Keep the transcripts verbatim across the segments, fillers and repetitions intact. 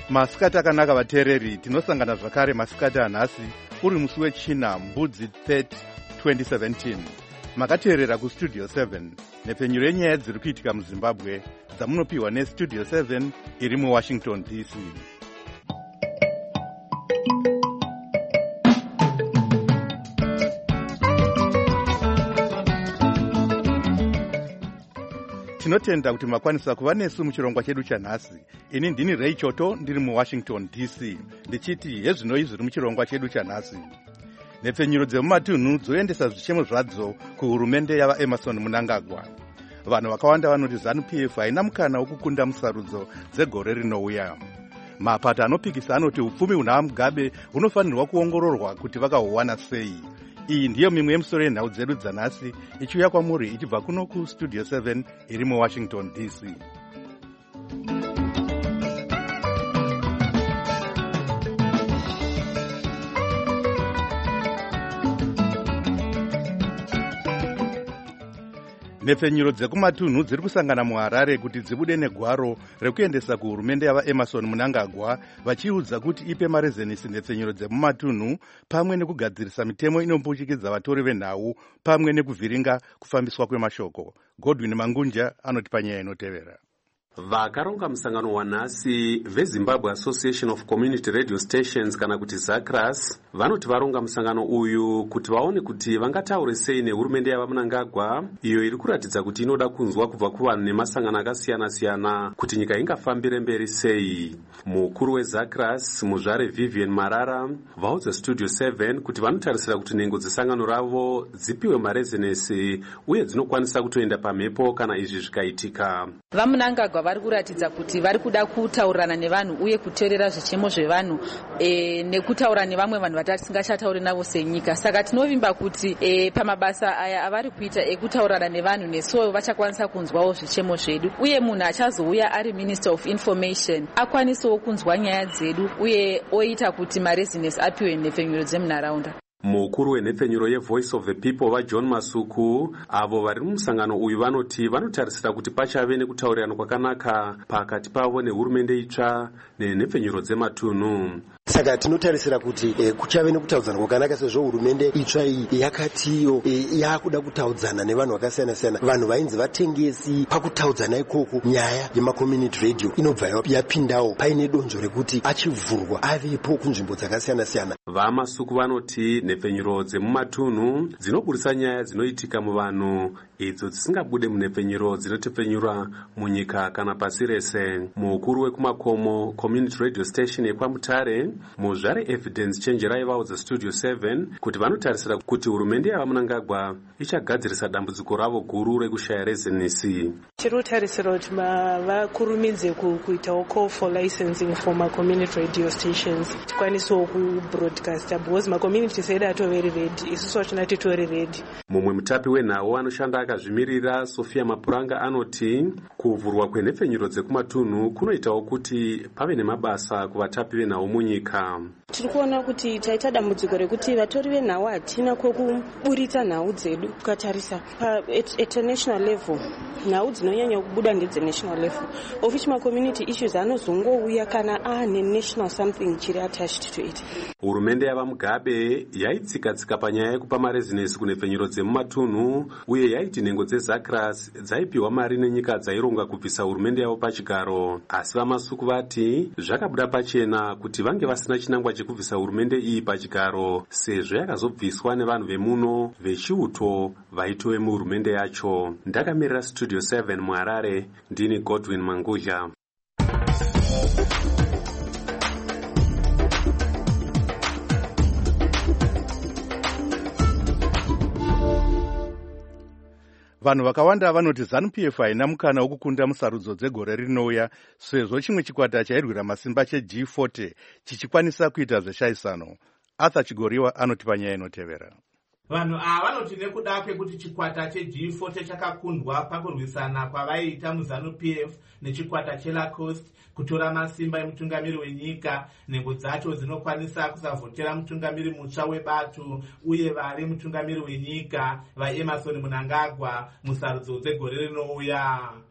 Masikati akanaka vateereri, tinosangana zvakare masikati anhasi uri musi wechina mbudzi thirty twenty seventeen. Makateerera kustudio seven nepfenyuro yenyaya dziri kuitika muZimbabwe dzamunopiwa nestudio seven iri muWashington D C. Tinotenda kuti makwanisa kuva nesu muchirongwa chedu chanhasi. Ini ndini Ray Choto ndiri muWashington D C. Ndichiti hezvinoi zviri muchirongwa chedu chanhasi. Nepfenyuro dzemumatunhu dzoendesa zvichemo zvadzo kuhurumende yava Emerson Mnangagwa. Vanhu vakawanda vanoti ZANU-P F haina mukana wokukunda musarudzo dzegore rinouya. Mapato anopikisa anoti upfumi huna Mugabe hunofanirwa kuongororwa kuti vakahuwana sei. Iyi ndiyo mimwe yemisoro yenhau dzedu dzanhasi ichiuya kwamuri ichibva kuno kustudio seven iri muWashington D C. Nepfenyuro dzekumatunhu dziri kusangana muHarare kuti dzibude negwaro rekuendesa kuhurumende yava Emerson Mnangagwa vachiudza kuti ipe marezenesi nepfenyuro dzemumatunhu pamwe nekugadzirisa mitemo inombuchikidza vatori venhau pamwe nekuvhiringa kufambiswa kwemashoko. Godwin Mangunja anoti panyaya inotevera. Vakaronga musangano wanhasi veZimbabwe Association of Community Radio Stations kana kuti ZACRAS vanoti varonga musangano uyu kuti vaone kuti vangataure sei nehurumende yava Mnangagwa iyo iri kuratidza kuti inoda kunzwa kubva kuvanhu nemasangano akasiyana-siyana kuti nyika ingafambire mberi sei. Mukuru weZACRAS Muzvare Vivian Marara vaudza Studio seven kuti vanotarisira kuti nhengo dzesangano ravo dzipiwe marezenesi uye dzinokwanisa kutoenda pamhepo kana izvi zvikaitika. VaMnangagwa vari kuratidza kuti vari kuda kutaurana nevanhu uye kuteerera zvichemo zvevanhu e, nekutaura nevamwe vanhu vatisingachatauri navo senyika. Saka tinovimba kuti e, pamabasa aya avari kuita ekutaurana nevanhu nesuwo vachakwanisa kunzwawo zvichemo zvedu uye munhu achazouya ari Minister of Information akwanisewo kunzwa nyaya dzedu uye oita kuti marezinesi apiwe nepfenyuro dzemunharaunda. Mukuru wenhepfenyuro yeVoice of the People vaJohn Masuku avo vari mumusangano uyu vanoti vanotarisira kuti pachave nekutaurirana kwakanaka pakati pavo nehurumende itsva nenhepfenyuro dzematunhu. Saka tinotarisira kuti e, kuchave nekutaudzana kwakanaka sezvo hurumende itsva iyi yakatiyo e, yakuda kutaudzana nevanhu vakasiyana-siyana. Vanhu vainzi vatengesi pakutaudzana ikoko nyaya yemacommunity radio inobva yapindawo paine donzvo rekuti achivhurwa avepo kunzvimbo dzakasiyana-siyana. VaMasuku vanoti nhepfenyuro dzemumatunhu dzinoburisa nyaya dzinoitika muvanhu idzo dzisingabude munhepfenyuro dzinotepfenyura munyika kana pasi rese. Mukuru wekumakomo Community Radio Station yekwamutare Muzvare Evidence Chenjerai vaudza Studio seven kuti vanotarisira kuti hurumende yava Mnangagwa ichagadzirisa dambudziko ravo guru rekushaya rezenesi. Chirutarisira kuti vakurumidze kuitawo call for licensing for ma-community radio stations tikwanisewo kubroadcasta because ma-communities edu atoveri ready, isusu vachona titori ready. Mumwe mutapi wenhau anoshanda akazvimirira Sofia Mapuranga anoti kuvhurwa kwenhepfenyuro dzekumatunhu kunoitawo kuti pave nemabasa kuvatapi venhau munyika. Tiri kuona kuti taita dambudziko rekuti vatori venhau hatina kwokuburitsa nhau dzedu. Ukatarisa at a national level nhau dzinonyanya kubuda ndedzenational level of which ma-community issues anozongouya kana ane national something chiri attached to it. Hurumende yava Mugabe yaitsika-tsika panyaya yekupa marezinesi kunhepfenyuro dzemumatunhu uye yaiti nhengo dzeZACRAS dzaipiwa mari nenyika dzaironga kubvisa hurumende yavo pachigaro. Asi VaMasuku vati zvakabuda pachena kuti vange vasina chinangwa chekubvisa hurumende iyi pachigaro sezvo yakazobviswa nevanhu vemuno vechiuto vaitove muhurumende yacho. Ndakamirira Studio seven muHarare, ndini Godwin Manguja. Vanhu vakawanda vanoti ZANU-P F haina mukana wokukunda musarudzo dzegore rinouya sezvo chimwe chikwata chairwira masimba cheG forty chichikwanisa kuita zveshayisano. Arthur Chigoriwa anoti panyaya inotevera. Vanhu ava vanoti nekuda kwekuti chikwata cheG forty chakakundwa pakurwisana kwavaiita muZANU-P F nechikwata cheLacoste kutora masimba emutungamiri wenyika, nhengo dzacho dzinokwanisa kusavhotera mutungamiri mutsva weBatu uye vari mutungamiri wenyika vaEmerson Mnangagwa musarudzo dzegore rinouya.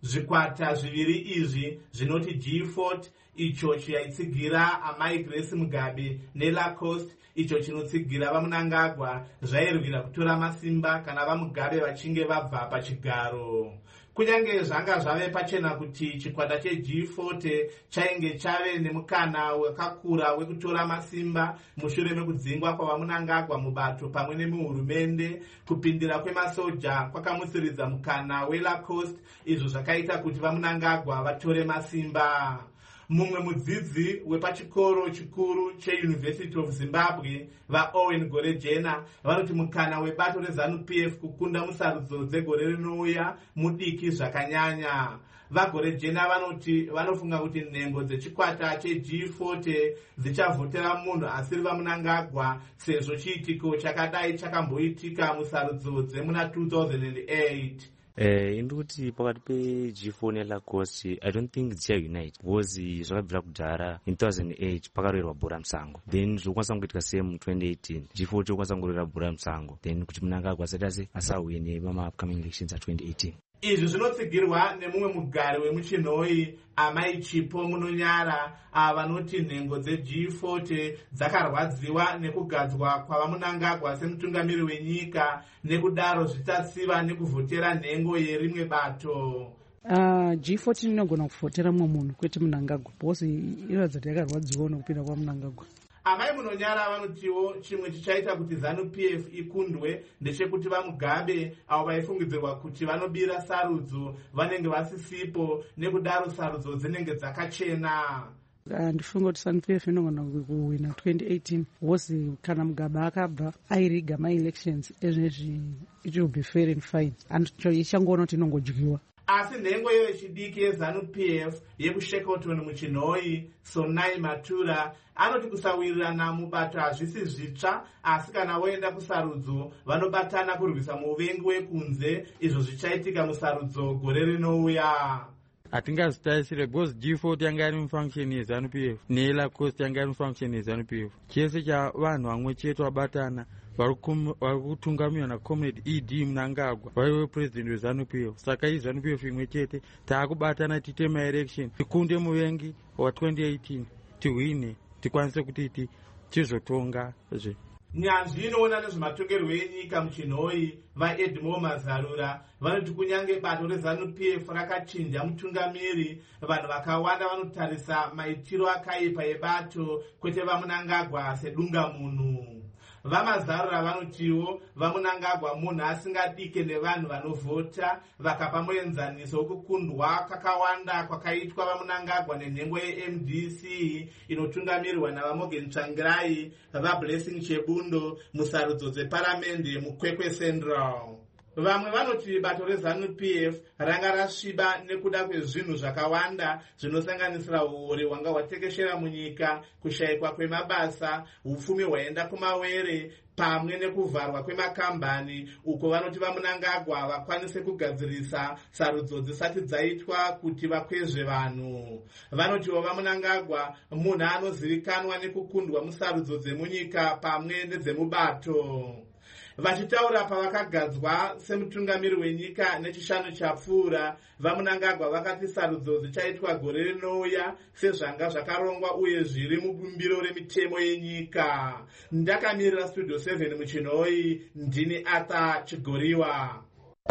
Zvikwata zviviri izvi zvinoti G forty icho chaitsigira amai Grace Mugabe neLacoste icho chinotsigira vaMnangagwa zvairwira kutora masimba kana vaMugabe vachinge vabva pachigaro. Kunyange zvanga zvave pachena kuti chikwata cheG forty chainge chave nemukana wakakura wekutora masimba mushure mekudzingwa kwavaMnangagwa mubato pamwe nemuhurumende, kupindira kwemasoja kwakamutsiridza mukana weLacoste, izvo zvakaita kuti vaMnangagwa vatore masimba. Mumwe mudzidzi wepachikoro chikuru cheUniversity of Zimbabwe, vaOwen Gorejena, vanoti mukana webato reZANU P F kukunda musarudzo dzegore rinouya mudiki zvakanyanya. VaGorejena vanoti vanofunga kuti nhengo dzechikwata cheG forty dzichavhotera munhu asiri vaMnangagwa sezvo chiitiko chakadai chakamboitika musarudzo dzemuna two thousand eight. Eh, indikuti pakati peG four neLacoste I don't think dzichaunite because zvakabvira kudhara in two thousand eight pakarwirwa bhora musango, then zvokwanisa kuitika same mu twenty eighteen G four chokwanisa kurwira bhora musango, then kuti Mnangagwa asati ase asawine mama upcoming elections a twenty eighteen. Izvi zvinotsigirwa nemumwe mugari wemuchinhoi amai Chipo Munonyara, avanoti nhengo dzeG forty dzakarwadziwa nekugadzwa kwavaMnangagwa semutungamiri wenyika, nekudaro zvichatsiva nekuvhotera nhengo yerimwe bato. Uh, G forty inogona kuvhotera mumwe munhu kwete Mnangagwa because inoratidza kuti yakarwadziwa nekupinda kwaMnangagwa. Amai Munonyara vanotiwo chimwe chichaita kuti ZANU P F ikundwe ndechekuti vaMugabe avo vaifungidzirwa kuti vanobira sarudzo vanenge vasisipo, nekudaro sarudzo dzinenge dzakachena. Ndifunga kuti ZANU P F inogona kuwina twenty eighteen because kana Mugabe akabva airiga ma-elections ezvezvi it will be fair and fine and ichangoona kuti inongodyiwa. Asi nhengo yechidiki yeZANU P F yekushekoton muchinhoi Sonai Matura anoti kusawirirana mubato hazvisi zvitsva, asi kana voenda kusarudzo vanobatana kurwisa muvengi wekunze, izvo zvichaitika musarudzo gore rinouya. Hatingazitarisire because G forty yanga iri mufunction yeZANU P F neLacoste yanga iri mufunction yeZANU P F. Chese chavanhu vamwe chete vabatana vari kutungamiwa naComrade E D Mnangagwa vaive president weZANU P F. Saka iyi ZANU P F imwe chete taakubatana tiite maelection tikunde muvengi wa twenty eighteen tihwine tikwanise kuti tizotonga zve. Nyanzvi inoona nezvematongerwo enyika muchinhoi vaEdmore Mazarura vanoti kunyange bato reZANU P F rakachinja mutungamiri, vanhu vakawanda vanotarisa maitiro akaipa ebato kwete vaMnangagwa sedungamunhu. VaMazarura vanotiwo vaMnangagwa munhu asingadike nevanhu vanovhota, vakapa muenzaniso wokukundwa kakawanda kwakaitwa vaMnangagwa nenhengo yeM D C inotungamirwa navaMorgan Tsvangirai, vaBlessing Chebundo musarudzo dzeparamende muKwekwe Central. Vamwe vanoti bato reZANU P F ranga rasviba nekuda kwezvinhu zvakawanda zvinosanganisira uori hwanga hwatekeshera munyika, kushayikwa kwemabasa, upfumi hwaenda kumawere, pamwe nekuvharwa kwemakambani, uko vanoti vaMnangagwa vakwanise kugadzirisa sarudzo dzisati dzaitwa kuti vakwezve vanhu. Vanotiwo vaMnangagwa munhu anozivikanwa nekukundwa musarudzo dzemunyika pamwe nedzemubato. Vachitaura pavakagadzwa semutungamiri wenyika nechishanu chapfuura, vaMnangagwa vakati sarudzo dzichaitwa gore rinouya sezvanga zvakarongwa uye zviri mubumbiro remitemo yenyika. Ndakamirira Studio seven muchinhoi, ndini Arthur Chigoriwa.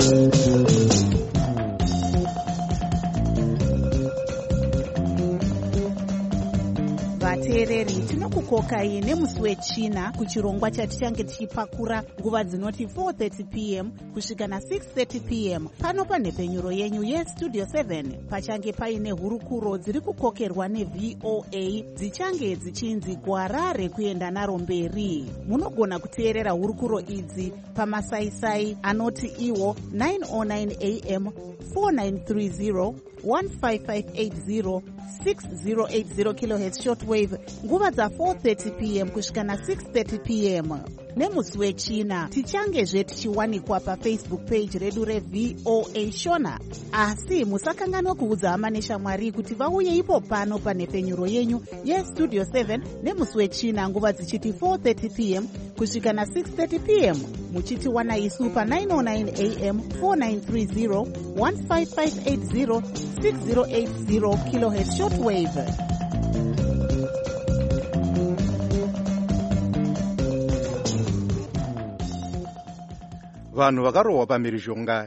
Vateereri, tinokukokai nemusi wechina kuchirongwa chatichange tichipakura nguva dzinoti four thirty p m kusvika na six thirty p m pano panhepfenyuro yenyu yeStudio seven. Pachange paine hurukuro dziri kukokerwa neV O A dzichange dzichinzi gwara rekuenda naro mberi. Munogona kuteerera hurukuro idzi pamasaisai anoti iwo nine oh nine a m, four nine three zero, one five five eight zero, six zero eight zero kilohertz shortwave nguva dza four thirty p m kusvika na six thirty p m. nemusi wechina tichangezve tichiwanikwa pafacebook page redu revoa shona. Asi musakanganwa kuudza hama neshamwari kuti vauye ipo pano panhepfenyuro yenyu yestudio seven nemusi wechina nguva dzichiti four thirty p m kusvika na six thirty p m muchitiwana isu pa nine oh nine a m four nine three zero one five five eight zero six zero eight zero kilohertz shortwave. Vanhu vakarohwa pamhirizhonga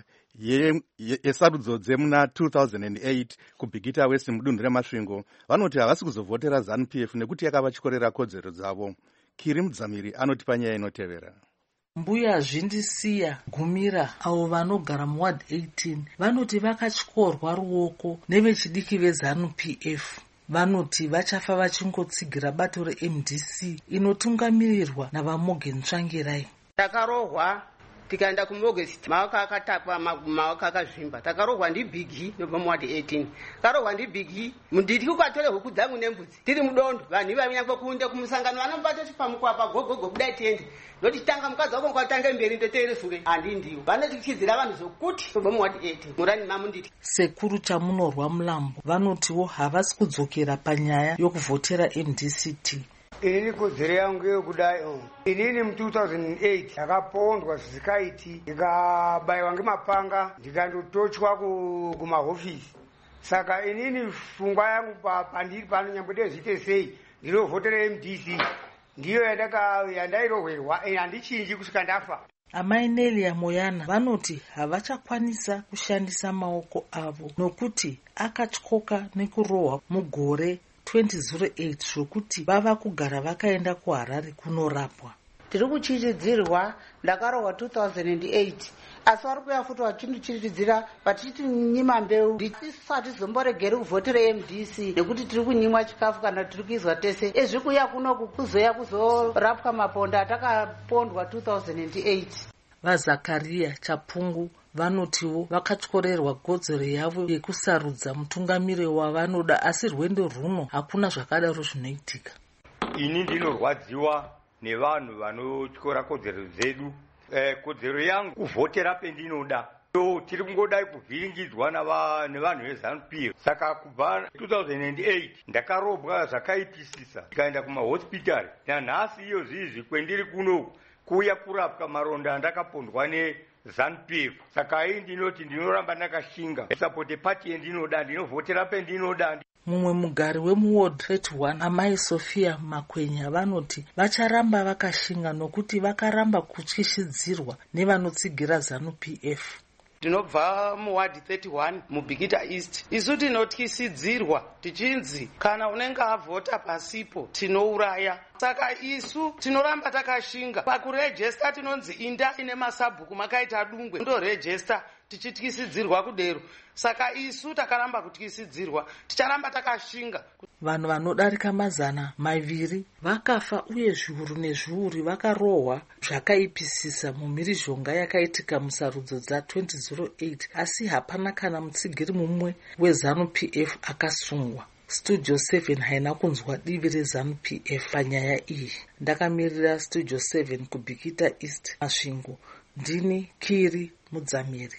yesarudzo dzemuna two thousand eight kubhigita west mudunhu remasvingo vanoti havasi kuzovhotera zanu p f nekuti yakavachikorera kodzero dzavo. Kiri Mudzamiri anoti panyaya inotevera. Mbuya Zvindisiya Gumira avo vanogara muward eighteen vanoti vakatyorwa ruoko nevechidiki vezanu p f. Vanoti vachafa vachingotsigira bato re-M D C inotungamirirwa navaMorgan Tsvangirai. Takarohwa tikaenda kumogesti maoko akatapwa maoko akazvimba. Takarohwa ndibhigi nobva muward eighteen. Karohwa ndibhigi munditi ukatore huku dzangu nembudzi tiri mudondo vanhu ivanyakwa kuende kumusangano vanomubata chipamukwapa gogogo kudai tiende noti tanga mukadzi wako kwatange mberi ndoteere sure handi ndiwo vanotichidzira vanhu zvokuti nobva muward eighteen murani mamunditi sekuru chamunorwa mulambo vanotiwo havasi kudzokera panyaya yokuvhotera M D C T. Inini kodzero yangu yokudai inini mu two thousand eight ndakapondwa zvisikaiti ndikabayiwa ngemapanga ndikandotochwa kumahofisi. Saka inini pfungwa yangu pandiri pano nyambode zviite sei ndinovhotera M D C ndiyo yandairohwerwa handichinji kusvika ndafa. Amai Nelia Moyana vanoti havachakwanisa kushandisa maoko avo nokuti akatyoka nekurohwa mugore twenty oh eight zvokuti vava kugara vakaenda kuHarare kunorapwa. Tiri kuchiridzirwa ndakarohwa two thousand eight asi vari kuya futi vachindichiridzira vachiti nyima mbeu ndisati zomboregeri kuvhotera M D C nekuti tiri kunyimwa chikafu kana tiri kuizwa tese ezvi kuya kunoku kuzoya kuzorapwa maponda atakapondwa two thousand eight. VaZakaria Chapungu vanotiwo vakatyorerwa kodzero yavo yekusarudza mutungamiri wavanoda asi rwendo runo hakuna zvakadaro zvinoitika. Ini ndinorwadziwa nevanhu vanotyora kodzero dzedu. Eh, kodzero yangu kuvhotera pendinoda. So tiri kungodai kuvhiringidzwa nevanhu vezanu P F. Saka kubva two thousand eight ndakarobwa zvakaipisisa ndikaenda kumahospitari. Nanhasi iyo zviizvi kwendiri kuno kuya kurapwa maronda andakapondwa nezanu P F. Saka iyi ndinoti ndinoramba ndakashinga sapote pati yendinoda ndinovhotera pendinoda. Mumwe mugari wemuward thirty-one amai Sophia Makwenya vanoti vacharamba vakashinga nokuti vakaramba kutyishidzirwa nevanotsigira zanu P F. Tinobva muward thirty-one mubhigita east isu tinotyisidzirwa tichinzi kana unenge avhota pasipo tinouraya. Saka isu tinoramba takashinga pakurejesta tinonzi inda ine masabhuku makaita dungwe ndorejesta tichityisidzirwa kudero. Saka isu takaramba kutyisidzirwa ticharamba takashinga. Vanhu vanodarika mazana maviri vakafa uye zviuru nezviuru vakarohwa zvakaipisisa mumhirizhonga yakaitika musarudzo dza twenty oh eight asi hapana kana mutsigiri mumwe wezanu P F akasungwa. Studio seven haina kunzwa divi rezanu P F panyaya iyi. Ndakamirira Studio seven kubhikita East Masvingo. Ndini Kiri Mudzamiri.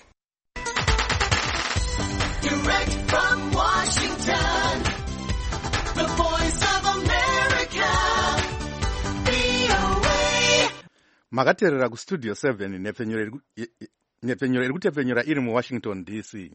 Direct from Washington, the voice of America, V O A. Makateerera ku Studio seven nepfenyuro iri kutepfenyura iri mu Washington D C.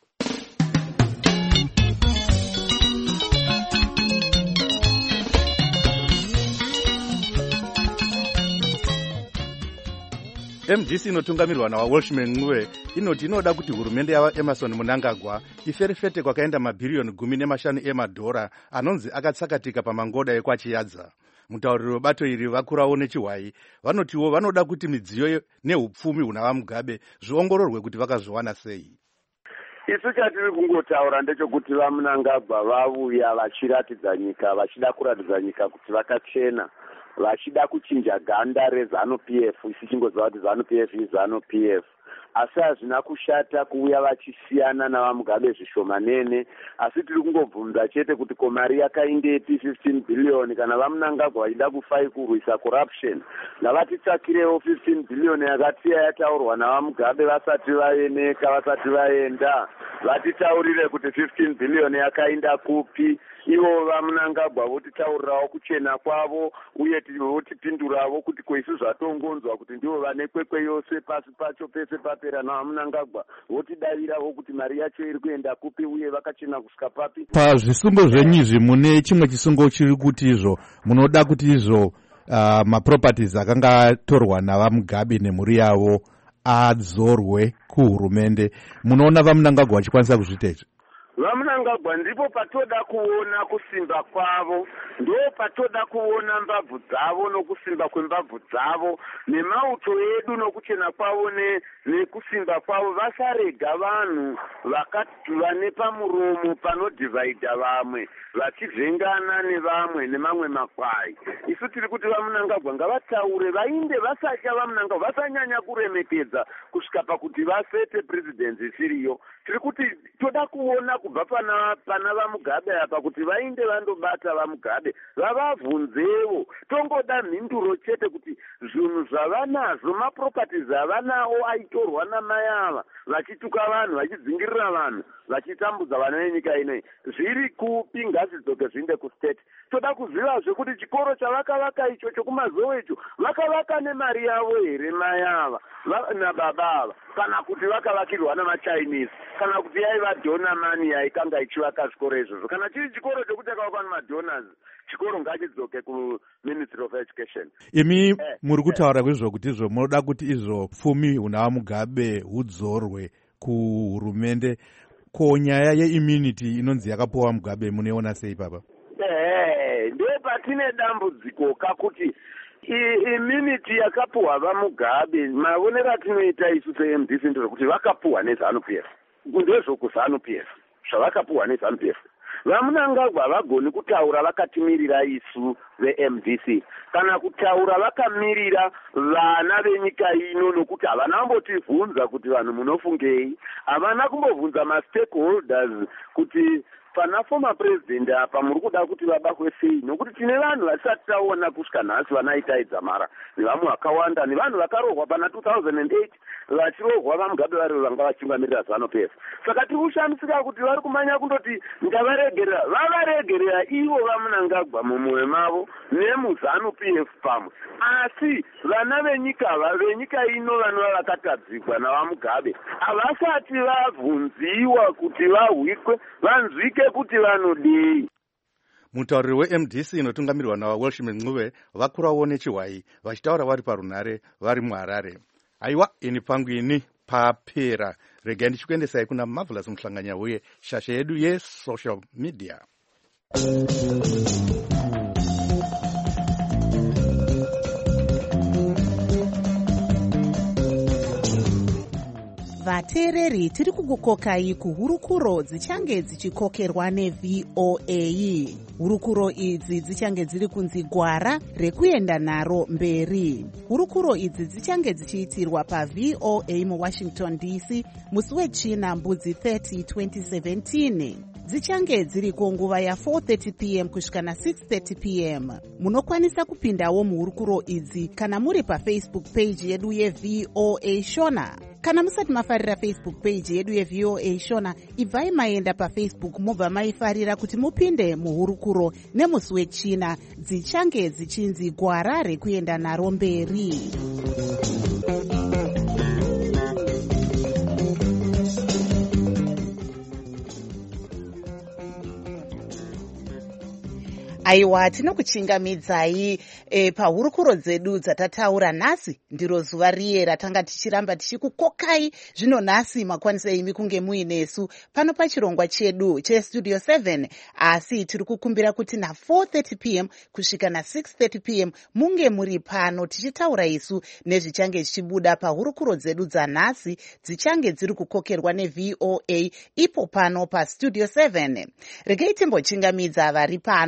M D C inotungamirwa nawaWalshman Ncube inoti inoda kuti hurumende yavaEmerson Mnangagwa iferefete kwakaenda mabhiriyoni gumi nemashanu emadhora anonzi akatsakatika pamangoda ekwachiyadza. Mutauriri webato iri vakurawo nechihwai vanotiwo vanoda kuti midziyo nehupfumi huna Mugabe zviongororwe kuti vakazviwana sei. Isu chatiri kungotaura ndechekuti vaMnangagwa vauya vachiratidza nyika vachida kuratidza nyika kuti vakachena vachida kuchinja ganda rezanu P F. Isi chingoziva kuti zanu P F izanu P F. asi hazvina kushata kuuya vachisiyana navamugabe zvishomanene. Asi tiri kungobvunza chete kuti ko mari yakaindepi fifteen billion kana vamunangagwa vachida kufai kurwisa corruption ngavatitsakirewo fifteen billion yakatiya yataurwa navamugabe vasati vaemeka vasati vaenda. Vatitaurire kuti fifteen billion yakainda kupi. Ivo vamunangagwa votitaurirawo kuchena kwavo uye votipindurawo kuti koisu zvatongonzwa kuti ndivo vane kwekwe yose pasi pacho pese papera navamunangagwa votidavirawo kuti mari yacho iri kuenda kupi uye vakachena kusvika papi. Pazvisungo zvenyu izvi mune chimwe chisungo chiri kuti izvo munoda kuti izvo uh, maproperties akanga atorwa navamugabe nemhuri yavo adzorwe kuhurumende. Munoona vamunangagwa vachikwanisa kuzviita izvi? Vamunangagwa ndipo patoda kuona kusimba kwavo, ndo patoda kuona mbabvu dzavo nokusimba kwembabvu dzavo nemauto edu nokuchena kwavo nekusimba kwavo. Vasarega vanhu vakati vane pamuromo panodhivhaidha vamwe vachivhengana nevamwe nemamwe makwai. Isu tiri kuti vamunangagwa ngavataure vainde vasatya vamunangagwa vasanyanya kuremekedza kusvika pakuti vasete presidency isiriyo. Tiri kuti toda kuona kubva pana pana vamugabe apa kuti vainde vandobata vamugabe vavabvunzewo. Tongoda mhinduro chete kuti zvinhu zvavanazvo maproperties avanawo aitorwa namai ava vachituka vanhu vachidzingirira vanhu vachitambudza vana venyika inei zviri kupi ngazvidzoke zviinde kustate. Toda kuzivazve kuti chikoro chavakavaka icho chokumazowe icho vakavaka nemari yavo here mai ava nababa ava kana kuti vakavakirwa namachinese kana kuti yaiva dona mani yaikanga ichivaka zvikoro izvozvo. Kana chiri chikoro chokuti akavakwa nemadonors chikoro ngachidzoke kuministry of education. Imi eh, muri kutaura kwizvo kuti izvo munoda kuti izvo pfumi hunavamugabe hudzorwe kuhurumende. Ko nyaya yeimmunity inonzi yakapuwa Mugabe munoiona sei papa? Eh, ndiye patine dambudziko kakuti immunity yakapuwa vamugabe maonero atinoita isu se-M D C ndezvokuti vakapuwa neZANU P F. Ndezvo kuZANU P F zvavakapuwa neZANU P F. Vamunangagwa vagoni kutaura vakatimirira isu ve-M D C kana kutaura vakamirira vana venyika ino nokuti havana kumbotivhunza kuti vanhu munofungei, havana kumbobvunza ma-stakeholders kuti pana former president apa muri kuda kuti vabakwe sei, nokuti tine vanhu vasati taona kusvika nhasi vanaitaidza mara nevamwe vakawanda nevanhu vakarohwa pana two thousand eight vachirohwa vamugabe vari vanga vachingamirira ZANU P F. Saka tiri kushamisika kuti vari kumanya kundoti ndavaregerera, vavaregerera ivo vamunangagwa mumwoyo mavo nemuZANU P F pamwe, asi vana venyika venyika ino vanova vakatadzikwa navamugabe havasati vabvunziwa kuti vahwikwe vanzwike kuti vanodei. Mutauriri we-M D C inotungamirwa naWelshman Ncube vakurawo nechihwai vachitaura vari parunhare vari muHarare. Aiwa, ini pangu ini papera. Regai ndichikuendesai kuna Marvelous Muhlanganya uye shasha yedu ye-social media. Vateereri tiri kukukokai kuhurukuro dzichange dzichikokerwa neV O A. Hurukuro idzi dzichange dziri kunzi gwara rekuenda naro mberi. Hurukuro idzi dzichange dzichiitirwa paV O A muWashington D C musi wechina mbudzi thirty twenty seventeen. Dzichange dziri kunguva ya four thirty p m kusvika na six thirty p m Munokwanisa kupindawo muhurukuro idzi kana muri paFacebook page yedu yeV O A Shona. Kana musati mafarira Facebook page yedu yeV O A Shona, ibvai maenda paFacebook mobva maifarira kuti mupinde muhurukuro nemusi wechina dzichange dzichinzi gwara rekuenda naro mberi. Aiwa, tinokuchingamidzai e, pahurukuro dzedu dzatataura nhasi. Ndiro zuva riye ratanga tichiramba tichikukokai. Zvino nhasi makwanisa imi kunge muinesu pano pachirongwa chedu chestudio seven, asi tiri kukumbira kuti na four thirty p m kusvika na six thirty p m munge muri pano tichitaura isu nezvichange zvichibuda pahurukuro dzedu dzanhasi dzichange dziri kukokerwa neV O A ipo pano pastudio seven. Regai timbochingamidza vari pano pa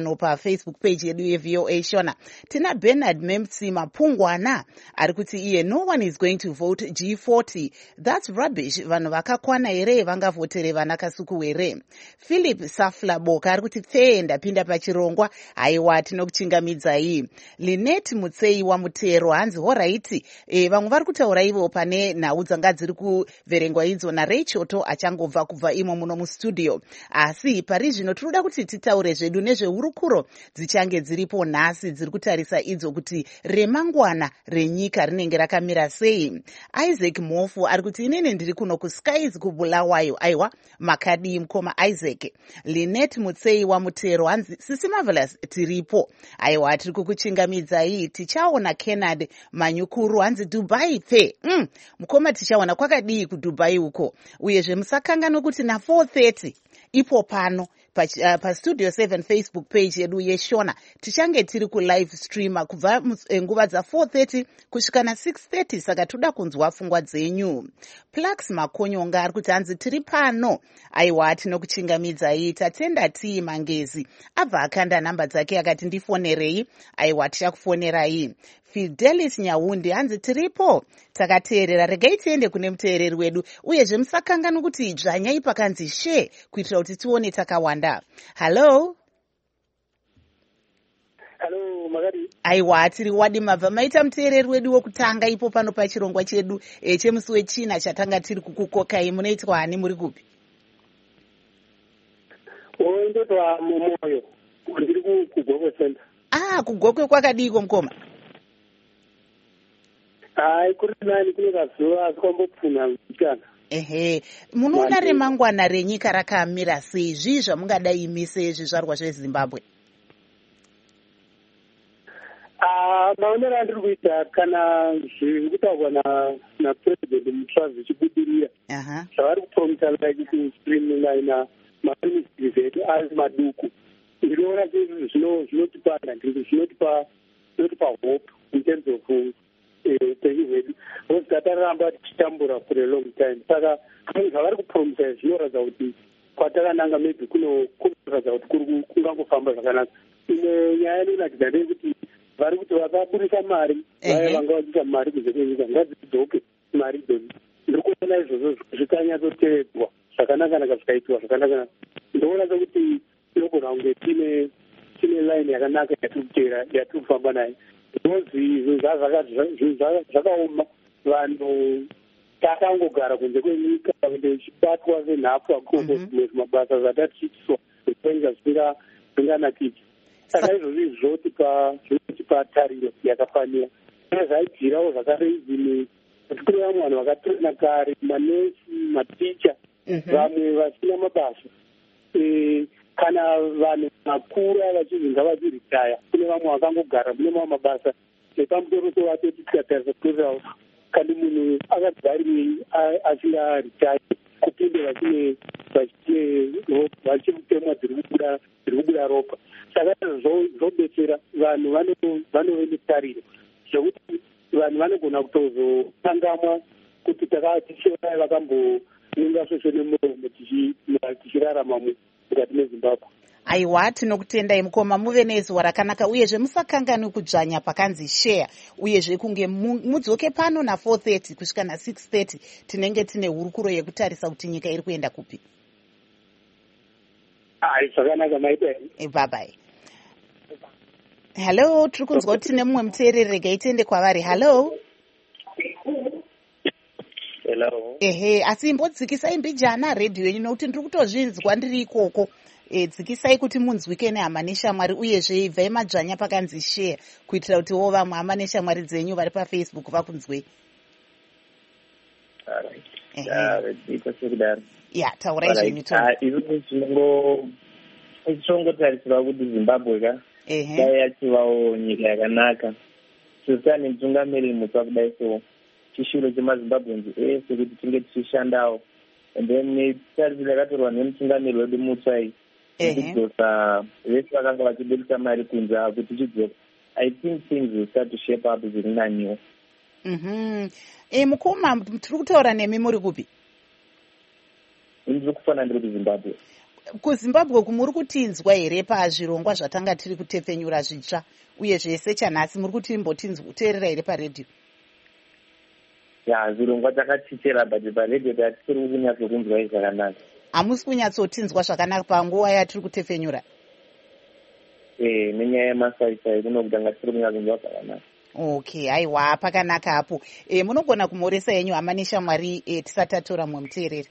pafacebook page yedu yeV O A Shona. Tina Bernard Memtsi Mapungwana ari kuti iye no one is going to vote G forty. That's rubbish. Vanhu vakakwana here vangavotere vana kasuku here. Philip Saflaboka ari kuti pfee ndapinda pachirongwa haiwa tinokuchingamidzai. Linet Mutsei waMutero hanzi horaiti e, vamwe vari kutaura ivo pane nhau dzanga dziri kuverengwa idzo naRay Choto achangobva kubva imo muno mustudio. Asi pari zvino tinoda kuti titaure zvedu nezveurukuro dzichange dziripo nhasi dziri kutarisa idzo kuti remangwana renyika rinenge rakamira sei. Isaac Mofu ari kuti inini ndiri kuno kuskies kubulawayo. Aiwa makadi mukoma Isaac. Linet Mutsei waMutero hanzi Sisi Marvelous tiripo. Aiwa tiri kukuchingamidzai. Tichaona Kennard Manyukuru hanzi Dubai pfe. Mm, mukoma tichaona kwakadii kuDubai uko. Uyezve musakangana kuti na four thirty ipo pano pa, uh, pa Studio seven Facebook page yedu yeShona tichange tiri ku live stream kubva nguva dza four thirty kusvika na six thirty, saka toda kunzwa pfungwa dzenyu. Plax Makonyonga ari kuti hanzi tiri pano. Aiwa tinokuchingamidzai. Tatenda tii Mangezi abva akanda namba dzake akati ndifonerei. Aiwa tichakufonerai. Fidelis Nyaundi hanzi tiripo takateerera. Regai tiende kune muteereri wedu uyezve musakangana kuti dzvanyai pakanzi share kuitira kuti tione takawanda. Hello. Hello Magari. Aiwa tiri wadi mabva maita muteereri wedu wokutanga ipo pano pachirongwa chedu e, chemusi wechina chatanga tiri kukukokai. Munoitwa hani muri kupi? Oh ndotwa mumoyo. Ndiri kugokwe center. Ah kugokwe kwakadiko mukoma? Hai kuri nani kune kazuva asikwambopfuna mutana. Ehe, munoona remangwana renyika rakamira sei? Zvii zvamungadai imise zvizvarwa zveZimbabwe? Ah, maonero andiri kuita kana zviri kutaurwa na naPresident mutsva zvichibudirira. Aha. Zvavari kupromisa like kustreamlina maministries edu ari maduku. Ndinoona kuti zvino zvinotipa zvinotipa zvinotipa hope in terms of upenyu hwedu. Because tataramba tichitambura for a long time. Saka zvavari kupromisa zvinoratidza kuti kwatakananga maybe kuno kunoratidza kuti kungangofamba zvakanaka. Ine nyaya inoratidza ndeyekuti vari kuti vakaburisa mari vaya vanga vachiita mari kunze kwenyika ngadzidzoke mari idzodzo. Ndiri kuona izvozvo zvikanyatsotevedzwa zvakanaka-naka zvikaitwa zvakanaka. Ndoona sekuti tinogona kunge tine tine line yakanaka yatirikuteera yatiri kufamba nayo. Because zvinhu zvakaoma vanhu takangogara kunze kwenyika kundochibatwa senhapwa koko mabasa zvatatichitiswa zvenyika zvisinganakidzi. Saka izvozvo zvotipa zvinotipa tariro yakafanira. Zvaibvirawo zvakare izini kuti kune vamwe vanhu vakatrena kare manesi maticha vamwe vasina mabasa. Kana vanhu vakura vachinzi ngavachiritaya kune vamwe vakangogara kune mamwe mabasa epamusoro sovatoti tikatarisa kutotaura kandi munhu akagarirei achinga ritaya kupinde vachine vachikutemwa dziri kubuda ropa. Saka zvobetsera vanhu vanove netariro zvekuti vanhu vanogona kutozokangamwa kuti takatichevai vakambonunga svesve nemuromo tichirarama mukati meZimbabwe. Aiwa tinokutendai mukoma, muve nezuva rakanaka uyezve musakangani kudzvanya pakanzi share uyezve kunge mudzoke pano na four thirty kusvika na six thirty tinenge tine hurukuro yekutarisa kuti nyika iri kuenda kupi. Ai zvakanaka maita. E bye bye. Hello, tiri kunzwa kuti tine mumwe muteereri, regai tiende kwavari. Hello. Hello. Ehe, asi imbodzikisai mbijana radio yenyu nokuti ndiri kutozvinzwa ndiri ikoko. E, dzikisai kuti munzwike nehama neshamwari uyezve ibvai madzvanya pakanzi share kuitira kuti wo vamwe hama neshamwari dzenyu vari paFacebook vakunzwei. Ya, taurai zvenyu Tom. Ichongotarisirwa kuti Zimbabwe ka dai yachivawo nyika yakanaka. Tisane mutungamiriri mutsva kudai so chishiro chemazimbabwenzi ese kuti tinge tichishandawo. And then netarisiro yakatorwa nemutungamiriri wedu mutsva iyi kudzosa vese vakanga vachiburitsa mari kunze kuti tichidzoka. I think things will start to shape up zviri naniwo. Mhm. Eh mukoma tiri kutaura nemi muri kupi? Ndiri kufana ndiri kuZimbabwe. kuzimbabwe kumuri kutinzwa here pazvirongwa zvatanga tiri kutepfenyura zvitsva uye zvese chanhasi muri kuti imboteerera here paredhiyo? ya zvirongwa takachichera but paredhiyo tatisiri kunyatsokunzwai zvakanaka. Hamusi kunyatsotinzwa zvakanaka panguva yatiri kutepfenyura? e nenyaya yemasaisai kunokutanga tisiri kunyatsonzwa zvakanaka. Okay, aiwa pakanaka hapo. E, munogona kumhoresa yenyu hama neshamwari e, tisati tatora mumwe muteereri.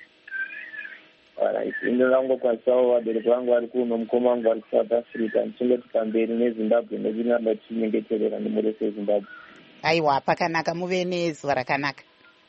Alright, indingangokwanisawo vabereki vangu vari kuno, mukoma wangu vari kuSouth Africa, ndichingoti pamberi neZimbabwe nekunamba tichinyengeterera nemurese weZimbabwe. Aiwa pakanaka, muve nezuva rakanaka.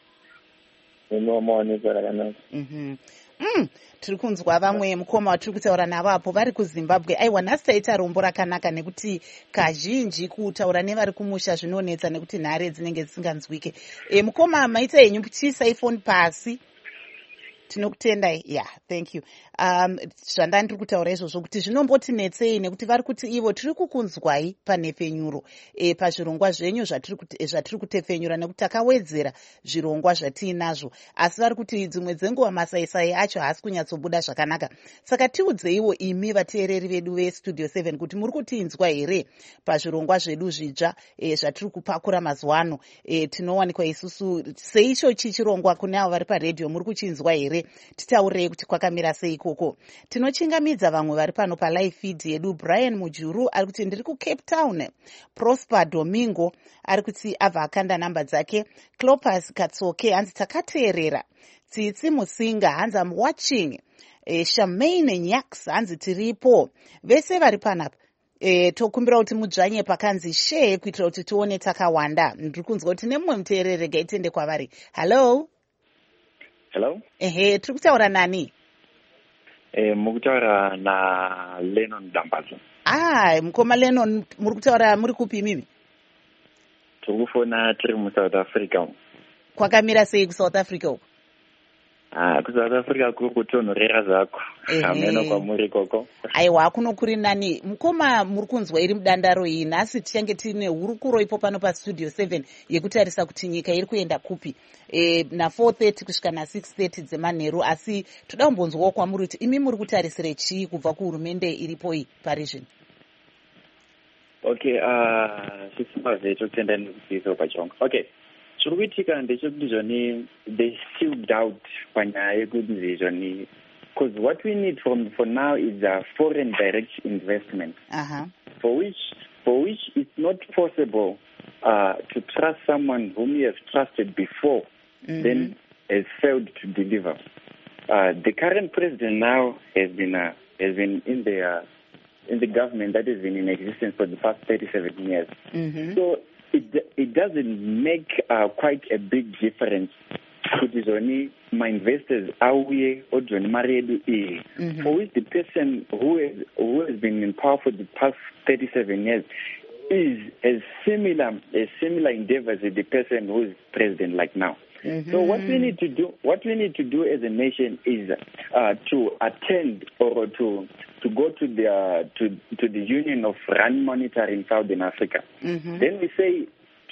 Nemawo nezuva rakanaka. Mhm. Mm, tiri kunzwa vamwe mukoma watiri kutaura navo apo vari kuZimbabwe. Aiwa, nhasi taita rombo rakanaka nekuti kazhinji kutaura nevari kumusha zvinonetsa nekuti nhare dzinenge dzisinganzwike. E, mukoma maita henyu chiisai foni pasi. Tinokutendai. Yeah, thank you. Um, zvandani ndiri kutaura izvozvo kuti zvinombotinetsei nekuti vari kuti ivo tiri kukunzwai panhepfenyuro e, pazvirongwa zvenyu zvatiri kutepfenyura nekuti takawedzera zvirongwa zvatiinazvo, asi vari kuti dzimwe dzenguva masaisai acho haasi kunyatsobuda zvakanaka. Saka tiudzeiwo imi vateereri vedu vestudio seven kuti muri kutinzwa here pazvirongwa zvedu zvitsva e, zvatiri kupakura mazuva ano. E, tinowanikwa isusu seisho chichirongwa kune avo vari paredhiyo, muri kuchinzwa here? Titaurei kuti kwakamira sei ikoko. Tinochingamidza vamwe vari pano palive feed yedu. Brian Mujuru ari kuti ndiri kuCape Town. Prosper Domingo ari kuti abva akanda namba dzake. Clopas Katsoke hanzi takateerera. Tsitsi Musinga hanzi I'm watching. E, Shamaine Nyax hanzi tiripo. Vese vari panapa. E, tokumbira kuti mudzvanye pakanzi share kuitira kuti tione takawanda. Ndiri kunzwa kuti nemumwe muteereri gaitende kwavari. Hello. Hello. Ehe, tiri kutaura nani? Eh, mukutaura na Lennon Dambazo. Ah, mukoma Lennon, muri kutaura muri kupi mimi? Tiri kufona tiri muSouth Africa. Kwakamira sei kuSouth Africa uko? Ah, kuSouth Africa kuri kutonhorera zvako. Hameno kwamuri koko. Aiwa, kuno kuri nani? Mukoma muri kunzwa iri mudandaro iyi. Nhasi tichange tine hurukuro ipo pano paStudio seven yekutarisa kuti nyika iri kuenda kupi. E, na four thirty kusvika na six thirty dzemanheru, asi toda kumbonzwawo kwamuri kuti imi muri kutarisire chii kubva kuhurumende iripo iyi parizvino? Okay, uh, sisima zvecho tenda nekuziso pachonga. Okay. Chiri kuitika ndechekuti zvoni they still doubt panyaya yekuti zvoni, because what we need from for now is a foreign direct investment. Uh-huh. For which for which it's not possible uh, to trust someone whom you have trusted before, mm-hmm. then has failed to deliver. Uh, the current president now has been uh, has been in the uh, in the government that has been in existence for the past thirty-seven years. Mm-hmm. So it it doesn't make uh, quite a big difference. Kuti zvoni my investors auye odzoni mari yedu iyi, for which the person who has who has been in power for the past thirty-seven years is as similar as similar endeavors as the person who is president like now. Mm-hmm. So what we need to do, what we need to do as a nation is uh, to attend or to to go to the uh, to to the Union of Rand Monitoring Southern Africa. Mm-hmm. Then we say,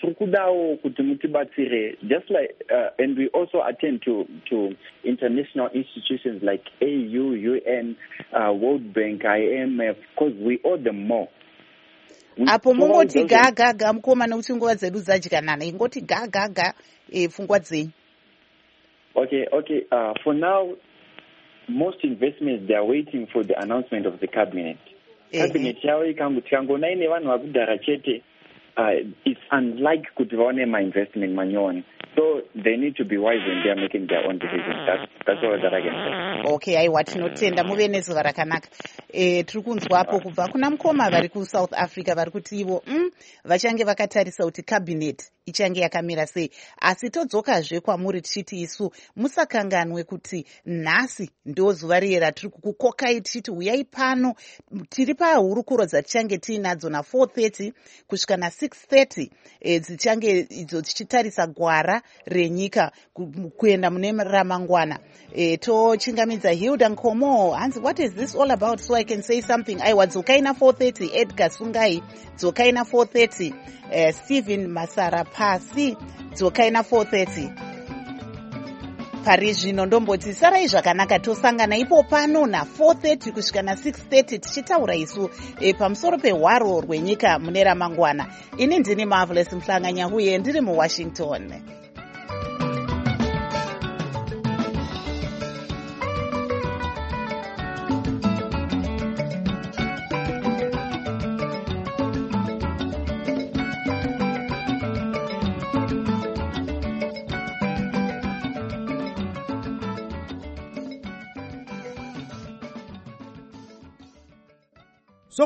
just like, uh, and we also attend to to international institutions like A U, U N, uh, World Bank, I M F, because we owe them more. Apo mungoti ga ga ga mukoma nekuti nguva dzedu dzadyanana, ingoti ga ga ga e pfungwa dzenyu. Okay, okay. Uh, for now, most investments, they are waiting for the announcement of the cabinet. Cabinet yao ikanguti kangona ine vanhu vakudhara chete. Uh, it's unlike kuti vaone my investment manyowani. So they need to be wise when they are making their own decisions. That's, that's all that I can say. Okay, aiwa tinotenda muve nezuva rakanaka. E, tiri kunzwapo kubva kuna mukoma vari kuSouth Africa vari kuti ivo mm, vachange vakatarisa kuti cabinet ichange yakamira sei. Asi todzokazve kwamuri tichiti isu musakanganwe kuti nhasi ndo zuva riye ratiri kukukokai tichiti uyai pano, tiri pahurukuro dzatichange tiinadzo na four thirty kusvika na six thirty e, dzichange idzo tichitarisa gwara renyika kuenda mune ramangwana. E, tochingamidza Hilda Nkomo hanzi what is this all about, so I can say something. Aiwa dzokai na four thirty Edgar Sungai, dzokai na four thirty uh, Stephen Masara Pasi, dzokai na four thirty. pari zvino ndomboti sarai zvakanaka tosangana ipo pano na-four thirty kusvika na-six thirty tichitaura isu e, pamusoro pehwaro rwenyika mune ramangwana. Ini ndini Marvelous Mhlanganya uye ndiri muWashington.